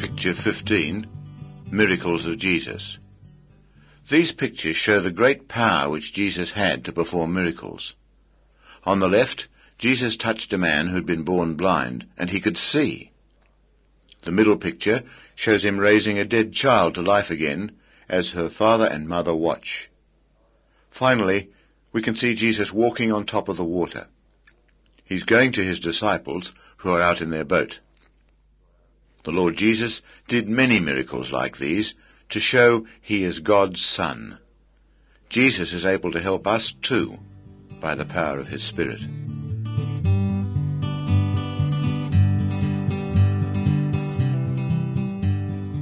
Picture 15, Miracles of Jesus. These pictures show the great power which Jesus had to perform miracles. On the left, Jesus touched a man who had been born blind, and he could see. The middle picture shows him raising a dead child to life again, as her father and mother watch. Finally, we can see Jesus walking on top of the water. He's going to his disciples, who are out in their boat. The Lord Jesus did many miracles like these to show he is God's Son. Jesus is able to help us too by the power of his Spirit.